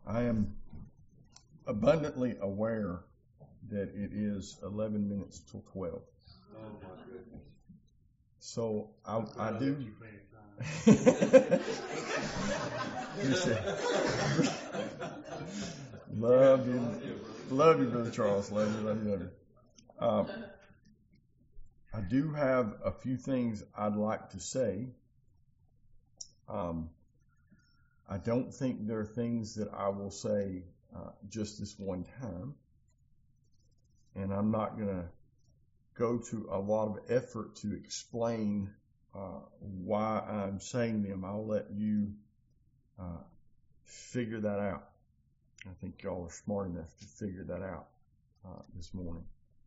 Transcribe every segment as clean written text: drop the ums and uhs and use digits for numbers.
I am abundantly aware that it is 11 minutes till 12. Oh my goodness. So I do. Love you, Brother Charles. Love you. I do have a few things I'd like to say. I don't think there are things that I will say just this one time. And I'm not going to go to a lot of effort to explain why I'm saying them. I'll let you figure that out. I think y'all are smart enough to figure that out this morning.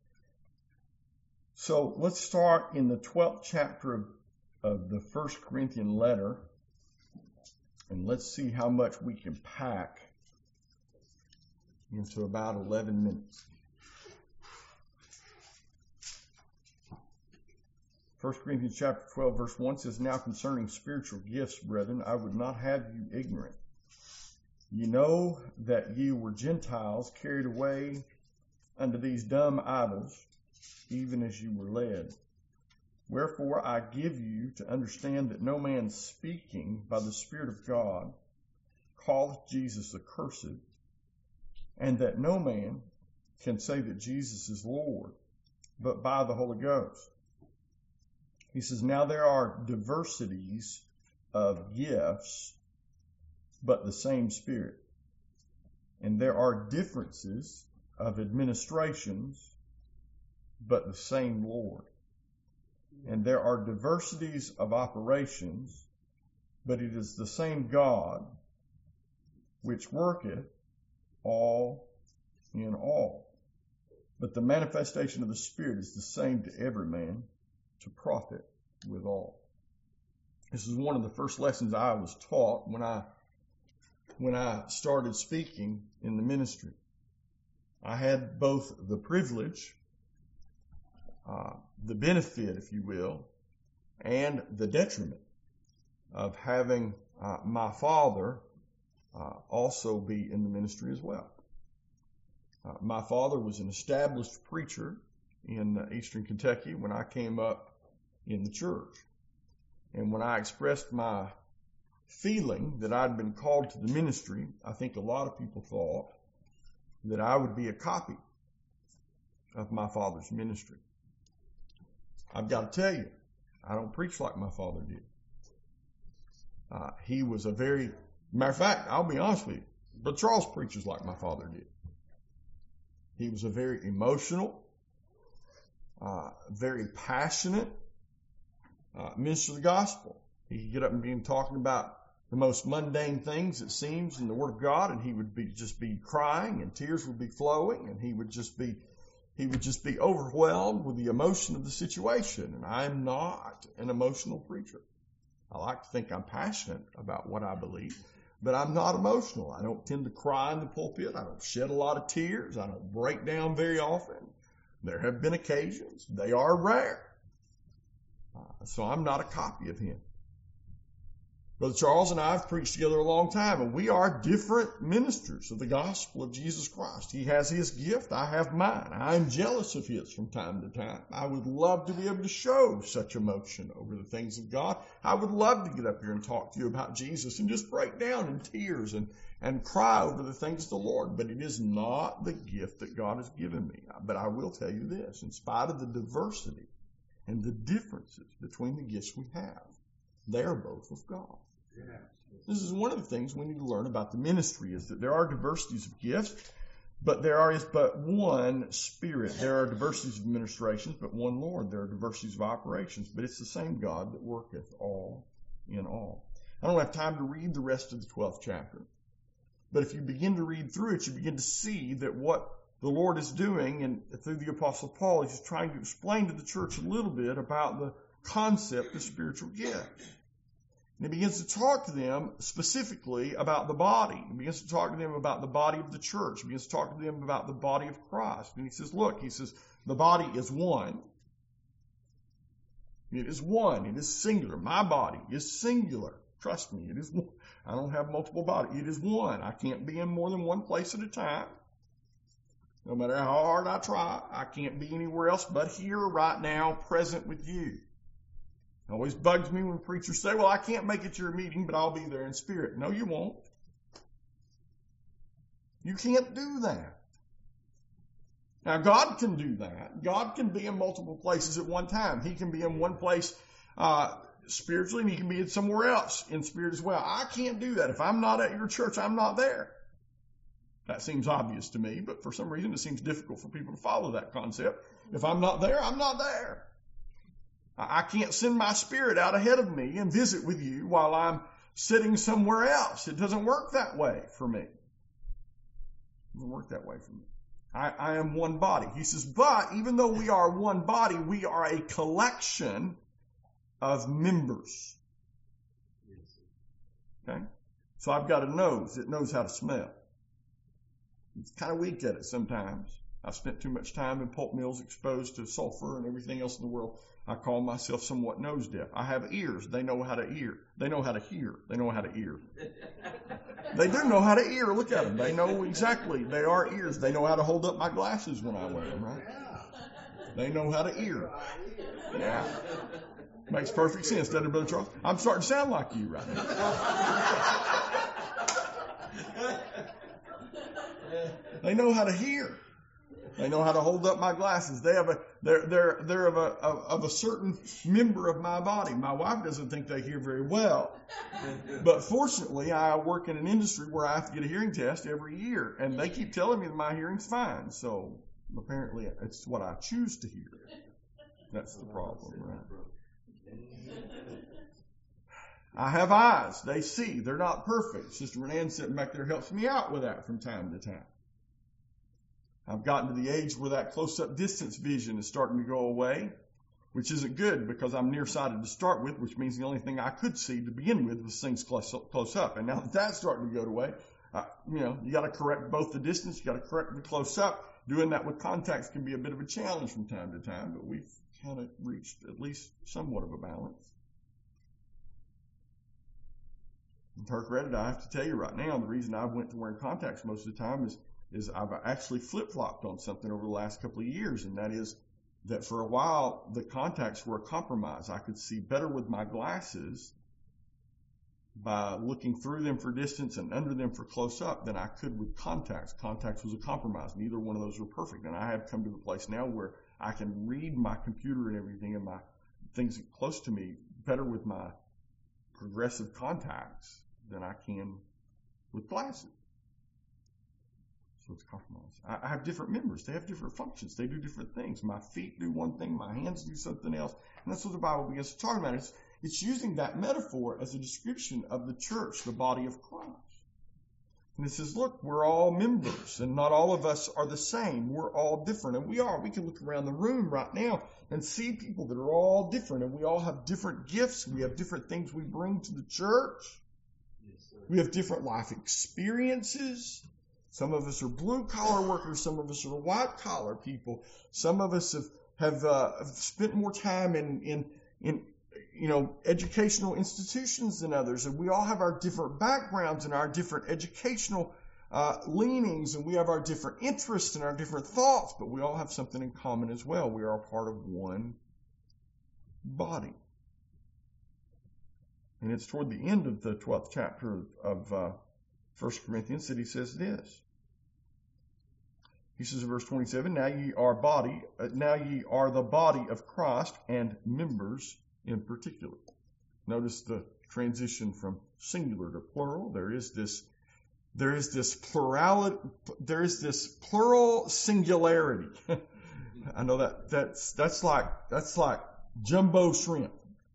So let's start in the 12th chapter of the 1 Corinthian letter, and let's see how much we can pack into about 11 minutes. 1 Corinthians chapter 12, verse 1 says, "Now concerning spiritual gifts, brethren, I would not have you ignorant. You know that ye were Gentiles carried away unto these dumb idols, even as you were led. Wherefore I give you to understand that no man speaking by the Spirit of God calleth Jesus accursed, and that no man can say that Jesus is Lord, but by the Holy Ghost." He says, "Now there are diversities of gifts, but the same Spirit. And there are differences of administrations, but the same Lord. And there are diversities of operations, but it is the same God which worketh all in all. But the manifestation of the Spirit is the same to every man, to profit withal." This is one of the first lessons I was taught when I started speaking in the ministry. I had both the privilege, the benefit, if you will, and the detriment of having my father also be in the ministry as well. My father was an established preacher in Eastern Kentucky when I came up in the church. And when I expressed my feeling that I'd been called to the ministry, I think a lot of people thought that I would be a copy of my father's ministry. I've got to tell you, I don't preach like my father did. He was matter of fact, I'll be honest with you, but Charles preaches like my father did. He was a very emotional, very passionate minister of the gospel. He could get up and begin talking about the most mundane things, it seems, in the Word of God, and he would just be crying, and tears would be flowing, and he would just be overwhelmed with the emotion of the situation. And I'm not an emotional preacher. I like to think I'm passionate about what I believe, but I'm not emotional. I don't tend to cry in the pulpit. I don't shed a lot of tears. I don't break down very often. There have been occasions. They are rare. So I'm not a copy of him. Brother Charles and I have preached together a long time, and we are different ministers of the gospel of Jesus Christ. He has his gift. I have mine. I'm jealous of his from time to time. I would love to be able to show such emotion over the things of God. I would love to get up here and talk to you about Jesus and just break down in tears and cry over the things of the Lord. But it is not the gift that God has given me. But I will tell you this, in spite of the diversity and the differences between the gifts we have, they are both of God. Yes. This is one of the things we need to learn about the ministry, is that there are diversities of gifts, but there is but one Spirit. There are diversities of administrations, but one Lord. There are diversities of operations, but it's the same God that worketh all in all. I don't have time to read the rest of the 12th chapter, but if you begin to read through it, you begin to see that what the Lord is doing, and through the Apostle Paul, he's trying to explain to the church a little bit about the concept of spiritual gifts. And he begins to talk to them specifically about the body. He begins to talk to them about the body of the church. He begins to talk to them about the body of Christ. And he says, look, the body is one. It is one. It is singular. My body is singular. Trust me, it is one. I don't have multiple bodies. It is one. I can't be in more than one place at a time. No matter how hard I try, I can't be anywhere else but here right now, present with you. It always bugs me when preachers say, well, I can't make it to your meeting, but I'll be there in spirit. No, you won't. You can't do that. Now, God can do that. God can be in multiple places at one time. He can be in one place spiritually, and he can be in somewhere else in spirit as well. I can't do that. If I'm not at your church, I'm not there. That seems obvious to me, but for some reason it seems difficult for people to follow that concept. If I'm not there, I'm not there. I can't send my spirit out ahead of me and visit with you while I'm sitting somewhere else. It doesn't work that way for me. It doesn't work that way for me. I am one body. He says, but even though we are one body, we are a collection of members. Okay? So I've got a nose. It knows how to smell. It's kind of weak at it sometimes. I've spent too much time in pulp mills exposed to sulfur and everything else in the world. I call myself somewhat nose deaf. I have ears. They know how to hear. They know how to hear. They know how to ear. They do know how to ear. Look at them. They know exactly. They are ears. They know how to hold up my glasses when I wear them, right? They know how to ear. Yeah. Makes perfect sense, doesn't it, Brother Charles? I'm starting to sound like you right now. They know how to hear. They know how to hold up my glasses. They're of a certain member of my body. My wife doesn't think they hear very well. But fortunately, I work in an industry where I have to get a hearing test every year. And they keep telling me that my hearing's fine. So apparently it's what I choose to hear. That's the problem, right? I have eyes. They see. They're not perfect. Sister Renan sitting back there helps me out with that from time to time. I've gotten to the age where that close-up distance vision is starting to go away, which isn't good because I'm nearsighted to start with, which means the only thing I could see to begin with was things close up. And now that that's starting to go away, you got to correct both the distance, you got to correct the close up. Doing that with contacts can be a bit of a challenge from time to time, but we've kind of reached at least somewhat of a balance. And to her credit, I have to tell you right now, the reason I went to wearing contacts most of the time is I've actually flip-flopped on something over the last couple of years, and that is that for a while, the contacts were a compromise. I could see better with my glasses by looking through them for distance and under them for close-up than I could with contacts. Contacts was a compromise. Neither one of those were perfect, and I have come to the place now where I can read my computer and everything and my things close to me better with my progressive contacts than I can with glasses. So it's compromise. I have different members. They have different functions. They do different things. My feet do one thing. My hands do something else. And that's what the Bible begins to talk about. It's using that metaphor as a description of the church, the body of Christ. And it says, look, we're all members, and not all of us are the same. We're all different, and we are. We can look around the room right now and see people that are all different, and we all have different gifts. We have different things we bring to the church. We have different life experiences. Some of us are blue-collar workers. Some of us are white-collar people. Some of us have spent more time in educational institutions than others. And we all have our different backgrounds and our different educational leanings. And we have our different interests and our different thoughts. But we all have something in common as well. We are a part of one body. And it's toward the end of the 12th chapter of 1 Corinthians that he says this. He says in verse 27, now ye are the body of Christ and members in particular. Notice the transition from singular to plural. There is this plural singularity. I know that's like jumbo shrimp.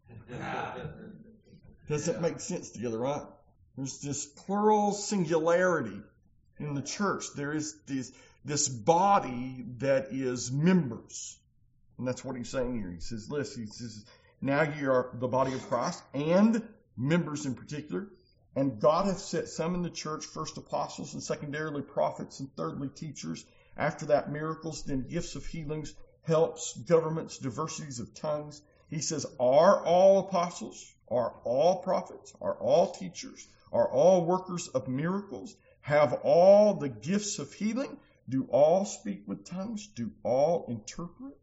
Doesn't make sense together, right? There's this plural singularity in the church. There is this body that is members. And that's what he's saying here. He says, listen, now ye are the body of Christ and members in particular. And God hath set some in the church, first apostles, and secondarily prophets, and thirdly teachers. After that miracles, then gifts of healings, helps, governments, diversities of tongues. He says, are all apostles? Are all prophets? Are all teachers? Are all workers of miracles? Have all the gifts of healing? Do all speak with tongues? Do all interpret?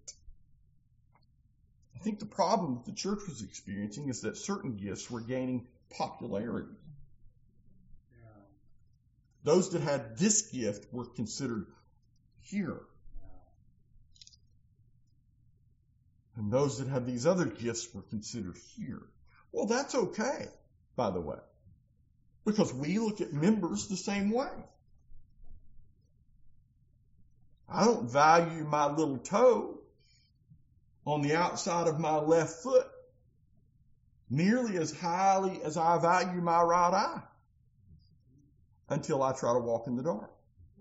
I think the problem that the church was experiencing is that certain gifts were gaining popularity. Yeah. Those that had this gift were considered here. And those that had these other gifts were considered here. Well, that's okay, by the way, because we look at members the same way. I don't value my little toe on the outside of my left foot nearly as highly as I value my right eye until I try to walk in the dark.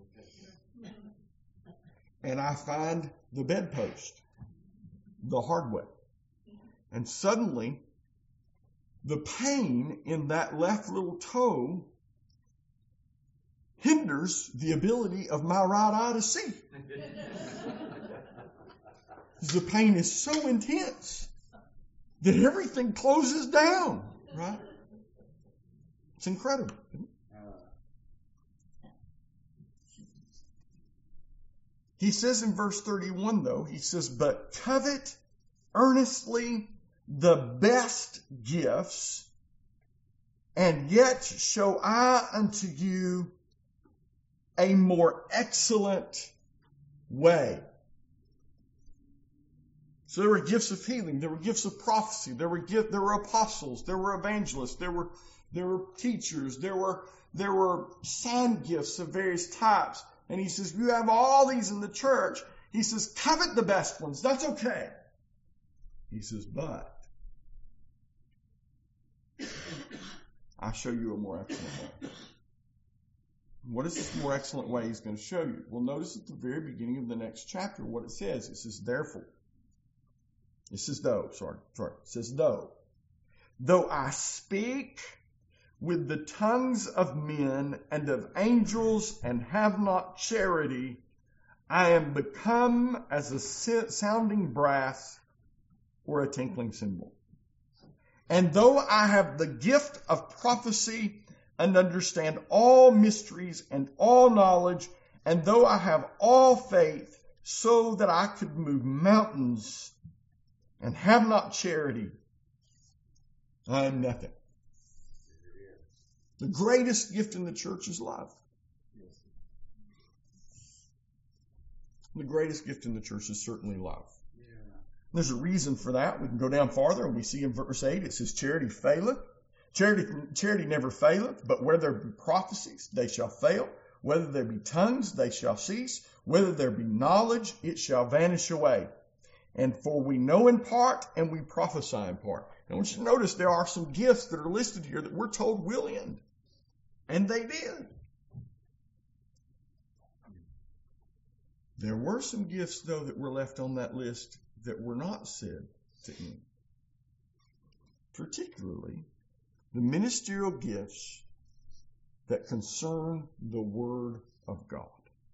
And I find the bedpost the hard way. And suddenly, the pain in that left little toe hinders the ability of my right eye to see. The pain is so intense that everything closes down, right? It's incredible. He says in verse 31, though, he says, but covet earnestly the best gifts, and yet show I unto you a more excellent way. So there were gifts of healing, there were gifts of prophecy, there were apostles, there were evangelists, there were teachers, there were sign gifts of various types. And he says, you have all these in the church. He says, covet the best ones. That's okay. He says, but I show you a more excellent way. What is this more excellent way he's going to show you? Well, notice at the very beginning of the next chapter what it says. It says, therefore. It says, though. It says, though. Though I speak with the tongues of men and of angels and have not charity, I am become as a sounding brass or a tinkling cymbal. And though I have the gift of prophecy and understand all mysteries and all knowledge, and though I have all faith so that I could move mountains and have not charity, I am nothing. The greatest gift in the church is love. The greatest gift in the church is certainly love. Yeah. There's a reason for that. We can go down farther and we see in verse 8, it says, charity faileth. Charity never faileth, but where there be prophecies, they shall fail. Whether there be tongues, they shall cease. Whether there be knowledge, it shall vanish away. And for we know in part and we prophesy in part. And I want you to notice there are some gifts that are listed here that we're told will end. And they did. There were some gifts, though, that were left on that list that were not said to end. Particularly the ministerial gifts that concern the Word of God.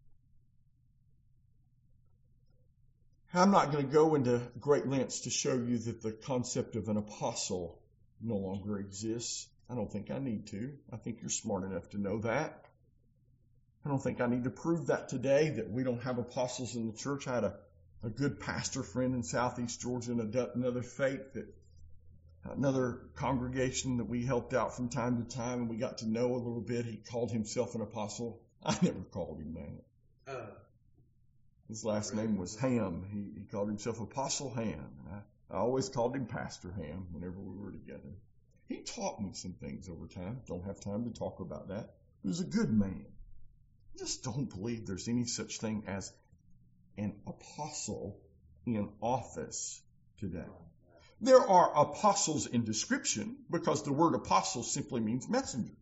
I'm not going to go into great lengths to show you that the concept of an apostle no longer exists. I don't think I need to. I think you're smart enough to know that. I don't think I need to prove that today, that we don't have apostles in the church. I had a good pastor friend in Southeast Georgia in another faith, another congregation that we helped out from time to time, and we got to know a little bit. He called himself an apostle. I never called him that. His last name was Ham. He called himself Apostle Ham. And I always called him Pastor Ham whenever we were together. He taught me some things over time. Don't have time to talk about that. He was a good man. I just don't believe there's any such thing as an apostle in office today. There are apostles in description because the word apostle simply means messenger.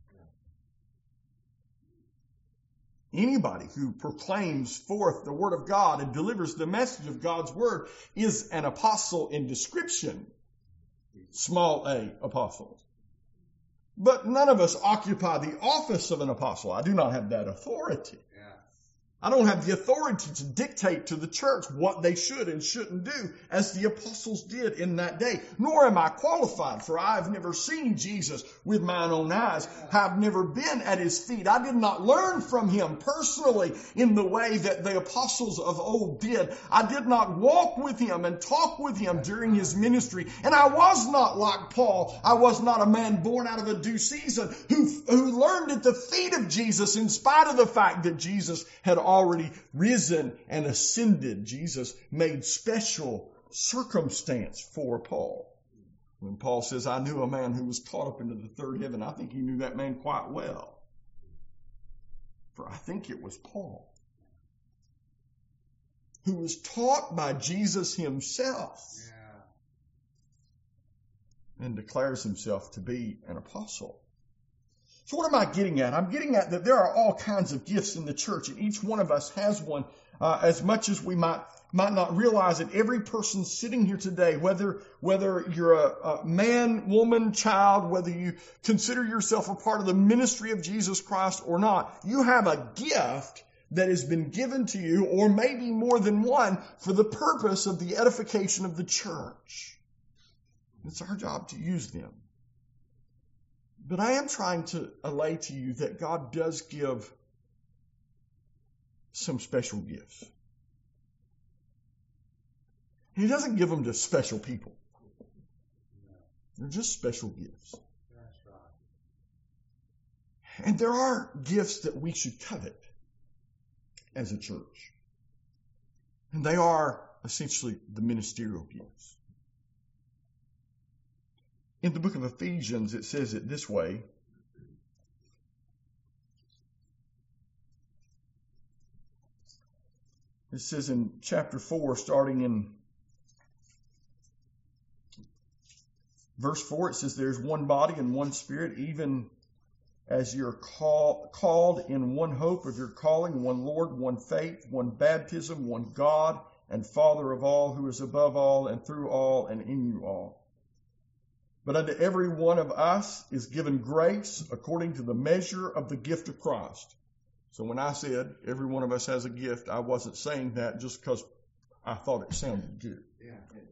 Anybody who proclaims forth the word of God and delivers the message of God's word is an apostle in description. Small a, apostle. But none of us occupy the office of an apostle. I do not have that authority. Yeah. I don't have the authority to dictate to the church what they should and shouldn't do as the apostles did in that day. Nor am I qualified, for I have never seen Jesus with mine own eyes. I have never been at his feet. I did not learn from him personally in the way that the apostles of old did. I did not walk with him and talk with him during his ministry. And I was not like Paul. I was not a man born out of a due season who learned at the feet of Jesus in spite of the fact that Jesus had already risen and ascended. Jesus made special circumstance for Paul. When Paul says, I knew a man who was caught up into the third heaven, I think he knew that man quite well. For I think it was Paul, who was taught by Jesus himself and declares himself to be an apostle. So what am I getting at? I'm getting at that there are all kinds of gifts in the church, and each one of us has one. As much as we might not realize it, every person sitting here today, whether you're a man, woman, child, whether you consider yourself a part of the ministry of Jesus Christ or not, you have a gift that has been given to you, or maybe more than one, for the purpose of the edification of the church. It's our job to use them. But I am trying to allay to you that God does give some special gifts. He doesn't give them to special people. They're just special gifts. That's right. And there are gifts that we should covet as a church. And they are essentially the ministerial gifts. In the book of Ephesians, it says it this way. It says in chapter 4, starting in verse 4, it says, there's one body and one spirit, even as you're called in one hope of your calling, one Lord, one faith, one baptism, one God and Father of all, who is above all and through all and in you all. But unto every one of us is given grace according to the measure of the gift of Christ. So when I said every one of us has a gift, I wasn't saying that just because I thought it sounded good. Yeah.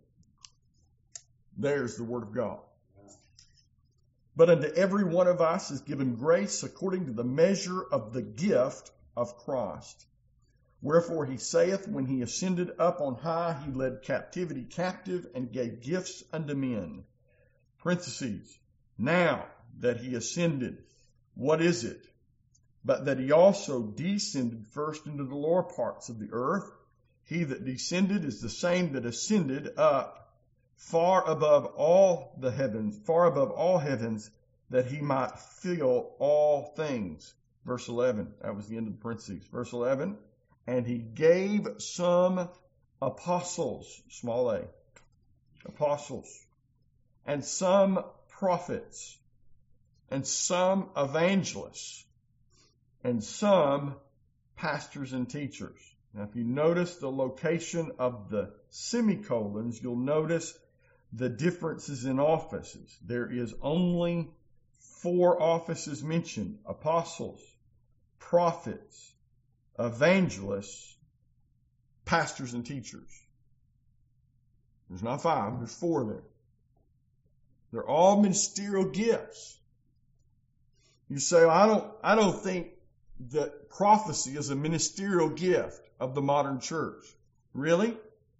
There's the word of God. But unto every one of us is given grace according to the measure of the gift of Christ. Wherefore he saith, when he ascended up on high, he led captivity captive and gave gifts unto men. Parentheses. Now that he ascended, what is it? But that he also descended first into the lower parts of the earth. He that descended is the same that ascended up far above all heavens, that he might fill all things. Verse 11. That was the end of the parentheses. Verse 11. And he gave some apostles, small a, apostles, and some prophets, and some evangelists, and some pastors and teachers. Now, if you notice the location of the semicolons, you'll notice the differences in offices. There is only 4 offices mentioned: apostles, prophets, evangelists, pastors, and teachers. There's not 5, there's 4 there. They're all ministerial gifts. You say, well, I don't think that prophecy is a ministerial gift of the modern church. Really?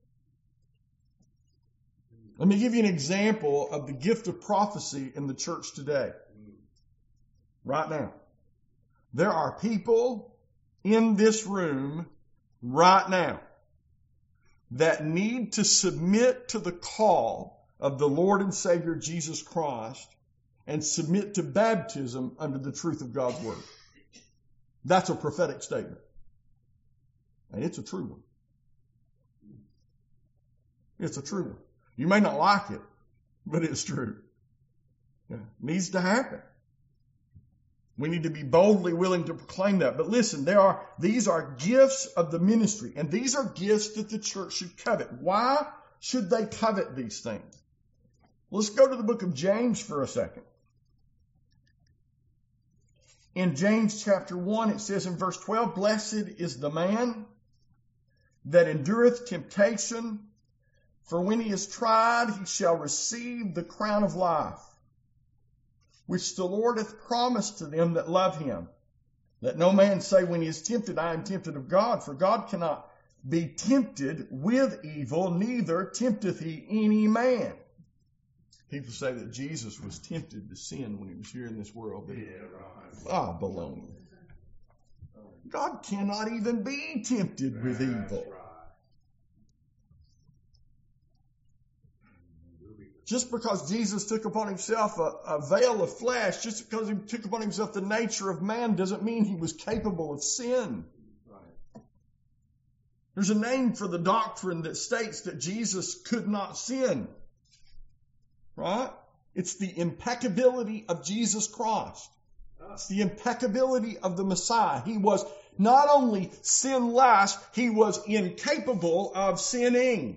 Let me give you an example of the gift of prophecy in the church today. Right now. There are people in this room right now that need to submit to the call of the Lord and Savior Jesus Christ and submit to baptism under the truth of God's Word. That's a prophetic statement. And it's a true one. It's a true one. You may not like it, but it's true. It needs to happen. We need to be boldly willing to proclaim that. But listen, these are gifts of the ministry, and these are gifts that the church should covet. Why should they covet these things? Let's go to the book of James for a second. In James chapter 1, it says in verse 12, "Blessed is the man that endureth temptation, for when he is tried, he shall receive the crown of life, which the Lord hath promised to them that love him. Let no man say when he is tempted, I am tempted of God, for God cannot be tempted with evil, neither tempteth he any man." People say that Jesus was tempted to sin when he was here in this world. Baloney. God cannot even be tempted with evil. Just because Jesus took upon himself a veil of flesh, just because he took upon himself the nature of man, doesn't mean he was capable of sin. There's a name for the doctrine that states that Jesus could not sin. Right? It's the impeccability of Jesus Christ. It's the impeccability of the Messiah. He was not only sinless, he was incapable of sinning.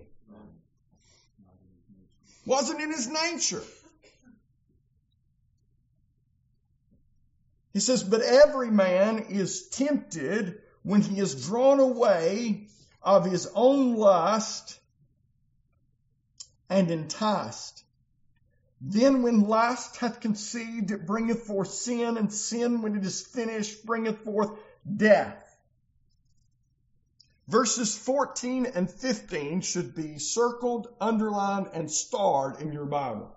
Wasn't in his nature. He says, "But every man is tempted when he is drawn away of his own lust and enticed. Then when lust hath conceived, it bringeth forth sin, and sin, when it is finished, bringeth forth death." Verses 14 and 15 should be circled, underlined, and starred in your Bible.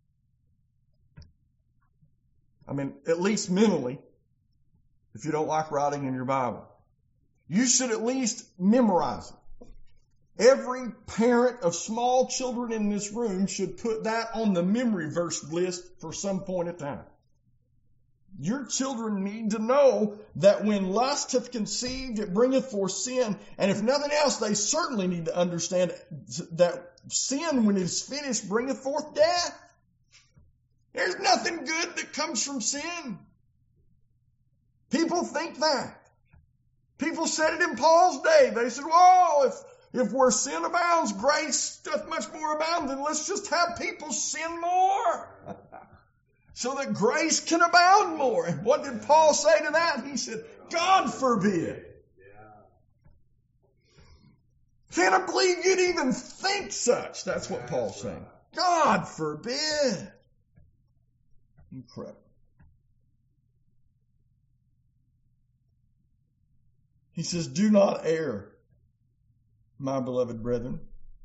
I mean, at least mentally, if you don't like writing in your Bible. You should at least memorize it. Every parent of small children in this room should put that on the memory verse list for some point in time. Your children need to know that when lust hath conceived, it bringeth forth sin. And if nothing else, they certainly need to understand that sin, when it is finished, bringeth forth death. There's nothing good that comes from sin. People think that. People said it in Paul's day. They said, "Well, if where sin abounds, grace doth much more abound, then let's just have people sin more so that grace can abound more." And what did Paul say to that? He said, "God forbid." Can't believe you'd even think such. That's what Paul's saying. God forbid. Incredible. He says, "Do not err, my beloved brethren.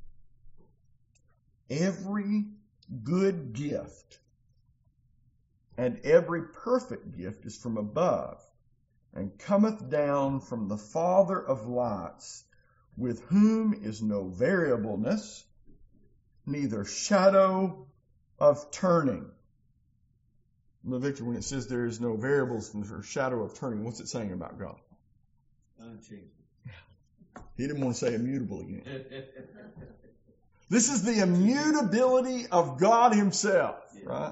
Every good gift and every perfect gift is from above, and cometh down from the Father of lights, with whom is no variableness, neither shadow of turning." Well, Victor, when it says there is no variables or shadow of turning, what's it saying about God? Unchangeable. He didn't want to say immutable again. This is the immutability of God himself, right?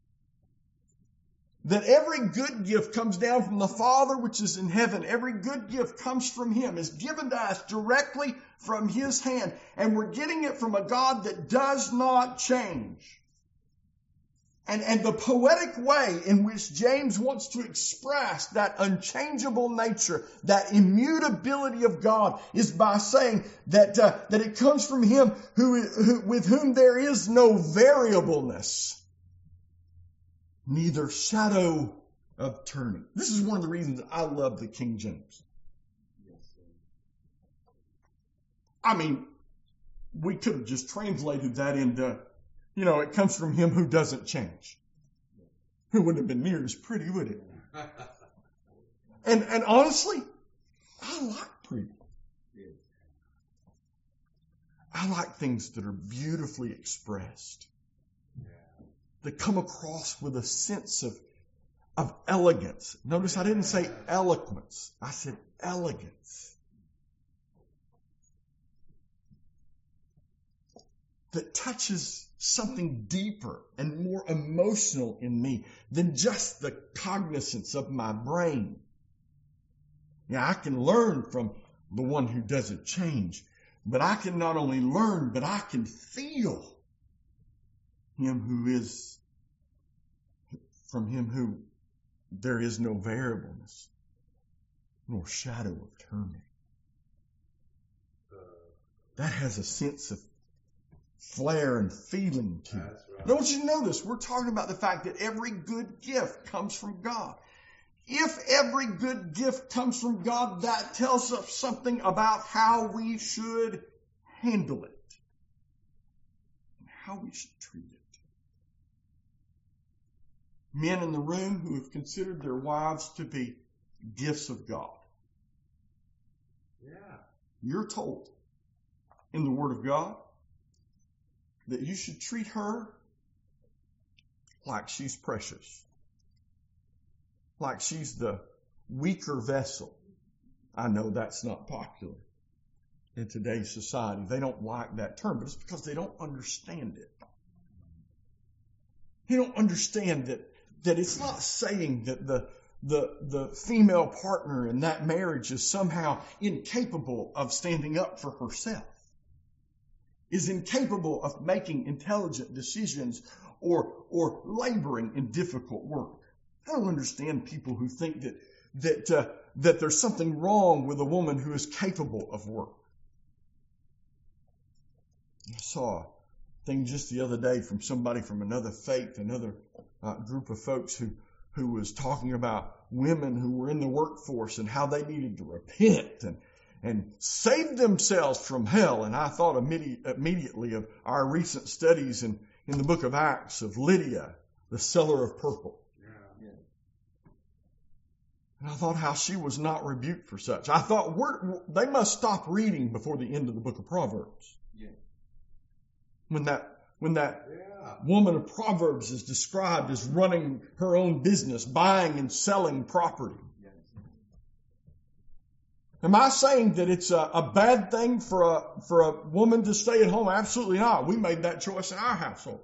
That every good gift comes down from the Father which is in heaven. Every good gift comes from him, is given to us directly from his hand. And we're getting it from a God that does not change. And the poetic way in which James wants to express that unchangeable nature, that immutability of God, is by saying that it comes from him with whom there is no variableness, neither shadow of turning. This is one of the reasons I love the King James. I mean, we could have just translated that into, it comes from him who doesn't change. It wouldn't have been near as pretty, would it? And honestly, I like pretty. I like things that are beautifully expressed, that come across with a sense of elegance. Notice I didn't say eloquence. I said elegance. That touches something deeper and more emotional in me than just the cognizance of my brain. Yeah, I can learn from the one who doesn't change, but I can not only learn, but I can feel him who is from him who there is no variableness, nor shadow of turning. That has a sense of flair and feeling to it. Right. I want you to notice, we're talking about the fact that every good gift comes from God. If every good gift comes from God, that tells us something about how we should handle it, and how we should treat it. Men in the room who have considered their wives to be gifts of God. Yeah. You're told in the Word of God that you should treat her like she's precious, like she's the weaker vessel. I know that's not popular in today's society. They don't like that term, but it's because they don't understand it. They don't understand that it's not saying that the female partner in that marriage is somehow incapable of standing up for herself, is incapable of making intelligent decisions or laboring in difficult work. I don't understand people who think that there's something wrong with a woman who is capable of work. I saw a thing just the other day from somebody from another faith, another group of folks who was talking about women who were in the workforce and how they needed to repent and save themselves from hell. And I thought immediately of our recent studies in the book of Acts of Lydia, the seller of purple. Yeah. And I thought how she was not rebuked for such. I thought they must stop reading before the end of the book of Proverbs. Yeah. When that woman of Proverbs is described as running her own business, buying and selling property. Yeah. Am I saying that it's a bad thing for a woman to stay at home? Absolutely not. We made that choice in our household.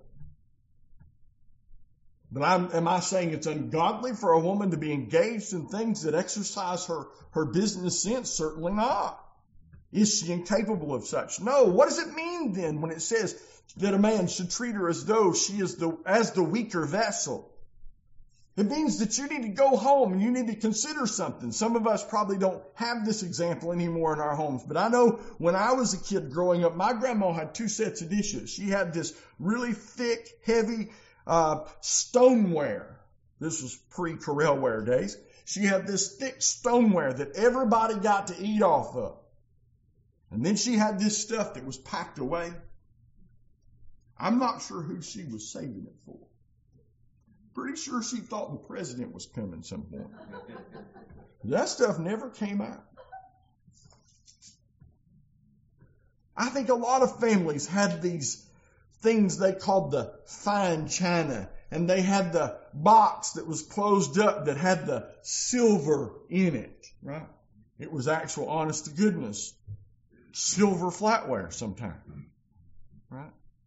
But am I saying it's ungodly for a woman to be engaged in things that exercise her business sense? Certainly not. Is she incapable of such? No. What does it mean then when it says that a man should treat her as though she is as the weaker vessel? It means that you need to go home and you need to consider something. Some of us probably don't have this example anymore in our homes, but I know when I was a kid growing up, my grandma had two sets of dishes. She had this really thick, heavy stoneware. This was pre-Corelware days. She had this thick stoneware that everybody got to eat off of. And then she had this stuff that was packed away. I'm not sure who she was saving it for. Pretty sure she thought the president was coming some point. That stuff never came out. I think a lot of families had these things they called the fine china, and they had the box that was closed up that had the silver in it, right? It was actual honest to goodness silver flatware sometimes, right?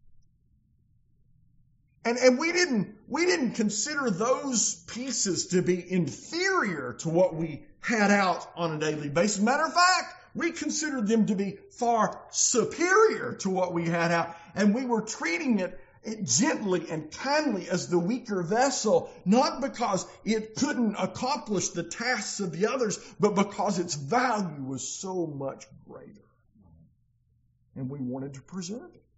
And we didn't consider those pieces to be inferior to what we had out on a daily basis. Matter of fact, we considered them to be far superior to what we had out, and we were treating it gently and kindly as the weaker vessel, not because it couldn't accomplish the tasks of the others, but because its value was so much greater. And we wanted to preserve it.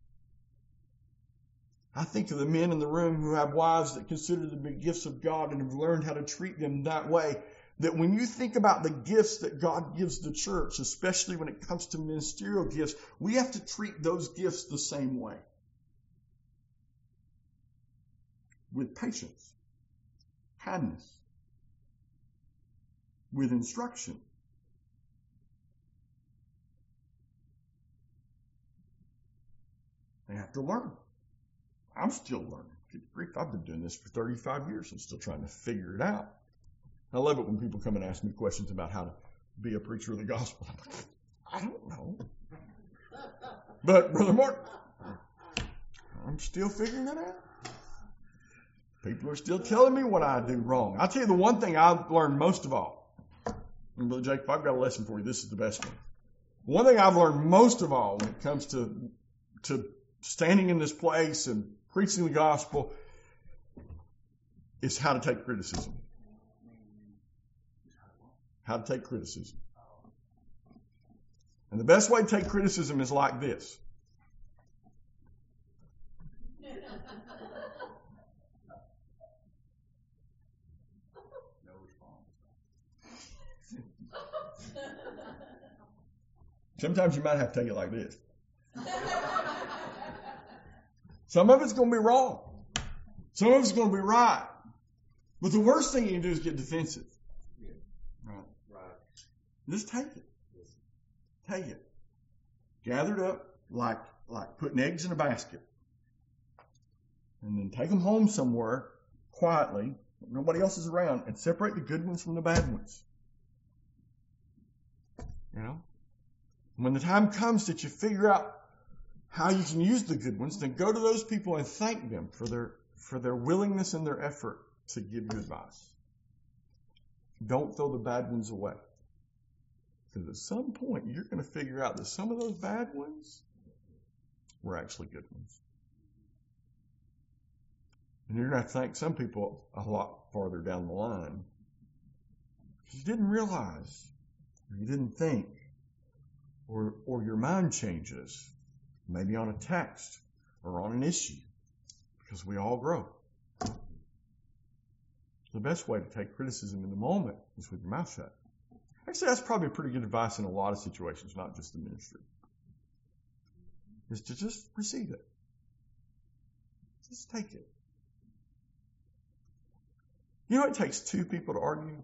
I think of the men in the room who have wives that consider them the gifts of God and have learned how to treat them that way. That when you think about the gifts that God gives the church, especially when it comes to ministerial gifts, we have to treat those gifts the same way. With patience, kindness, with instruction. They have to learn. I'm still learning. Good grief, I've been doing this for 35 years and still trying to figure it out. I love it when people come and ask me questions about how to be a preacher of the gospel. I'm like, I don't know. But Brother Mark, I'm still figuring it out. People are still telling me what I do wrong. I'll tell you the one thing I've learned most of all. And Brother Jake, if I've got a lesson for you, this is the best one. One thing I've learned most of all when it comes to standing in this place and preaching the gospel is how to take criticism. how to take criticism. And the best way to take criticism is like this. No response. Sometimes you might have to take it like this. Some of it's going to be wrong. Some of it's going to be right. But the worst thing you can do is get defensive. Yeah. Right. Just take it. Take it. Gather it up like putting eggs in a basket. And then take them home somewhere quietly, when nobody else is around, and separate the good ones from the bad ones. You know? When the time comes that you figure out how you can use the good ones, then go to those people and thank them for their willingness and their effort to give you advice. Don't throw the bad ones away. Because at some point, you're going to figure out that some of those bad ones were actually good ones. And you're going to have to thank some people a lot farther down the line. Because you didn't realize, or you didn't think, or your mind changes, maybe on a text or on an issue, because we all grow. The best way to take criticism in the moment is with your mouth shut. Actually, that's probably pretty good advice in a lot of situations, not just the ministry. Is to just receive it. Just take it. You know, it takes two people to argue.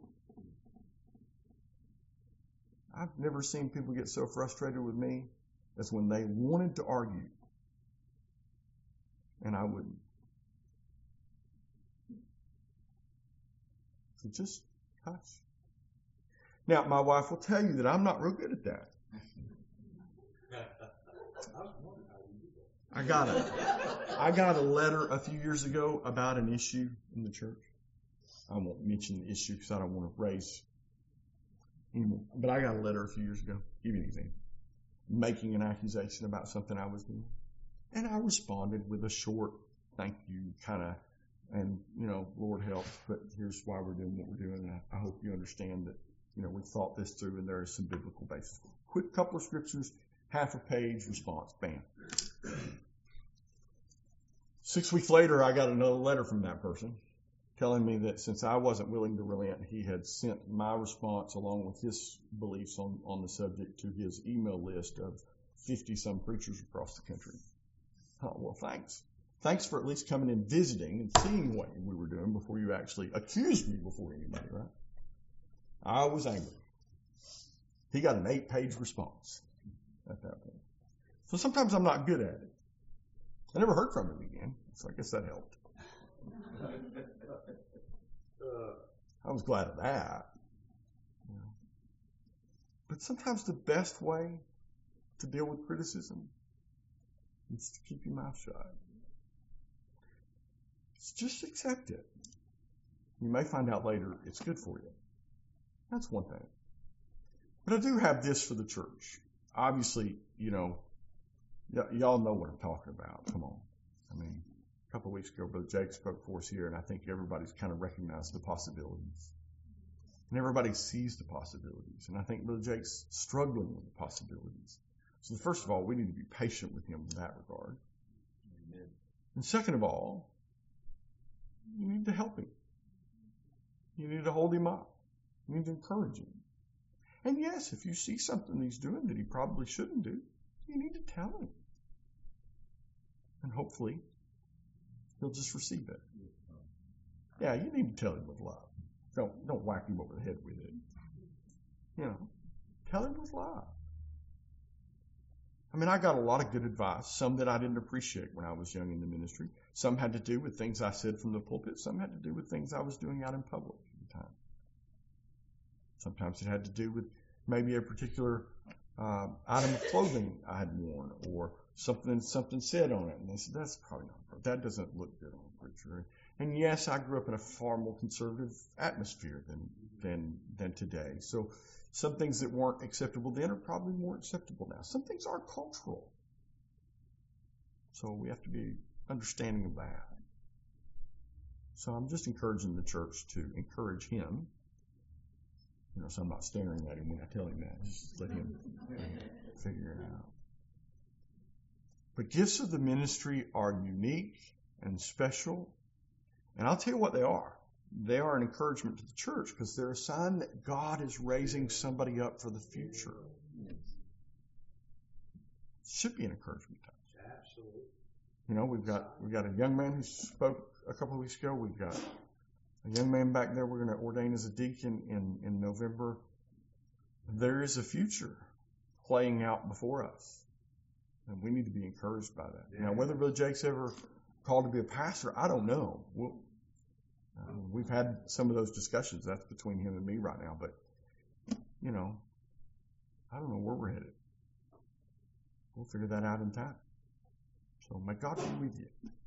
I've never seen people get so frustrated with me as when they wanted to argue and I wouldn't. So just hush. Now, my wife will tell you that I'm not real good at that. I got a letter a few years ago about an issue in the church. I won't mention the issue because I don't want to raise anymore. But I got a letter a few years ago, give you an example, making an accusation about something I was doing. And I responded with a short thank you kind of, and, you know, Lord help, but here's why we're doing what we're doing. And I hope you understand that, you know, we thought this through and there is some biblical basis. Quick couple of scriptures, half a page response, bam. 6 weeks later, I got another letter from that person telling me that since I wasn't willing to relent, he had sent my response along with his beliefs on the subject to his email list of 50-some preachers across the country. Oh, well, thanks. Thanks for at least coming and visiting and seeing what we were doing before you actually accused me before anybody, right? I was angry. He got an 8-page response at that point. So sometimes I'm not good at it. I never heard from him again, so I guess that helped. I was glad of that. You know. But sometimes the best way to deal with criticism is to keep your mouth shut. Just accept it. You may find out later it's good for you. That's one thing. But I do have this for the church. Obviously, you know, y'all know what I'm talking about. Come on. I mean, a couple of weeks ago, Brother Jake spoke for us here, and I think everybody's kind of recognized the possibilities. And everybody sees the possibilities. And I think Brother Jake's struggling with the possibilities. So first of all, we need to be patient with him in that regard. Amen. And second of all, you need to help him. You need to hold him up. You need to encourage him. And yes, if you see something he's doing that he probably shouldn't do, you need to tell him. And hopefully, he'll just receive it. Yeah, you need to tell him with love. Don't whack him over the head with it. You know, tell him with love. I mean, I got a lot of good advice, some that I didn't appreciate when I was young in the ministry. Some had to do with things I said from the pulpit. Some had to do with things I was doing out in public at the time. Sometimes it had to do with maybe a particular item of clothing I had worn, or something said on it. And they said, that's probably not, that doesn't look good on a preacher. And yes, I grew up in a far more conservative atmosphere than today. So some things that weren't acceptable then are probably more acceptable now. Some things are cultural. So we have to be understanding of that. So I'm just encouraging the church to encourage him So I'm not staring at him when I tell him that. Just let him figure it out. But gifts of the ministry are unique and special. And I'll tell you what they are. They are an encouragement to the church because they're a sign that God is raising somebody up for the future. It should be an encouragement to us. Absolutely. We've got a young man who spoke a couple of weeks ago. We've got a young man back there we're going to ordain as a deacon in November. There is a future playing out before us. And we need to be encouraged by that. Yeah. Now, whether Brother Jake's ever called to be a pastor, I don't know. We've had some of those discussions. That's between him and me right now. But, I don't know where we're headed. We'll figure that out in time. So may God be with you.